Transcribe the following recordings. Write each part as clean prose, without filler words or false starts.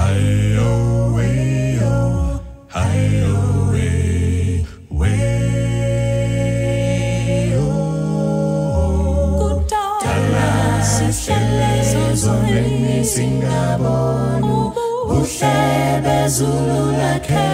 Hi-oh, way-oh, hi-oh, way, way-oh. Tala sihlele zozoneni singabonu, buhle bezulu lakhe.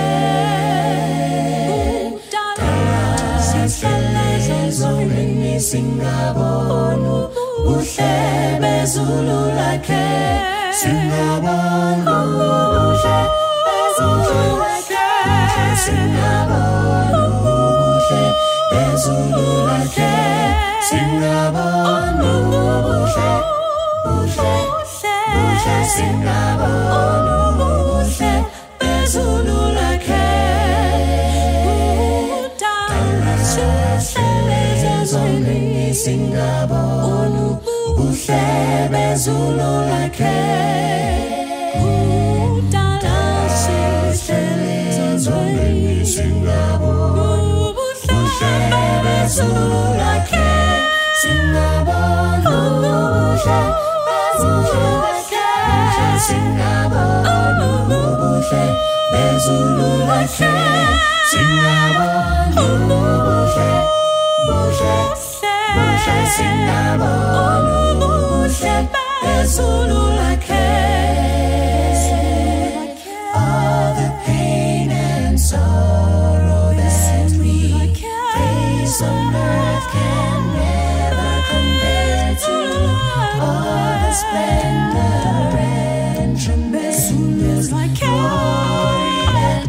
Tala sihlele zozoneni singabonu, buhle bezulu lakhe. Singabonu, buhle bezulu lakhe. Singabonu, buhle bezulu lakhe. Singabonu, buhle, buhle, buhle. Singabonu, buhle bezulu lakhe. Tala sihlele zozoneni singabonu, buhle bezulu lakhe. Tala sihlele zozoneni singabonu, buhle bezulu lakhe. Singabonu, buhle bezulu lakhe. Singabonu, buhle bezulu lakhe. Singabonu, buhle, buhle, buhle. Singabonu, buhle bezulu lakhe. All the pain and sorrow that we face on earth can never compare to all the splendor and tremendous glory that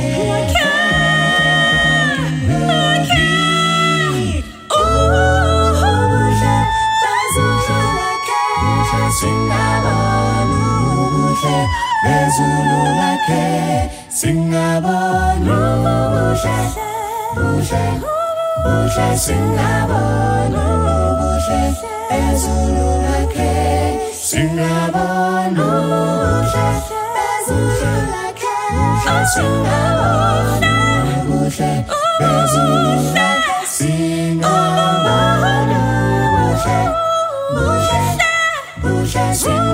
heaven will be. Singabonu, buhle bezulu lakhe. Singabonu, buhle, buhle, buhle. Singabonu, buhle bezulu lakhe. Singabonu, buhle bezulu lakhe. Singabonu, buhle bezulu lakhe. Singabonu, buhle, buhle, buhle.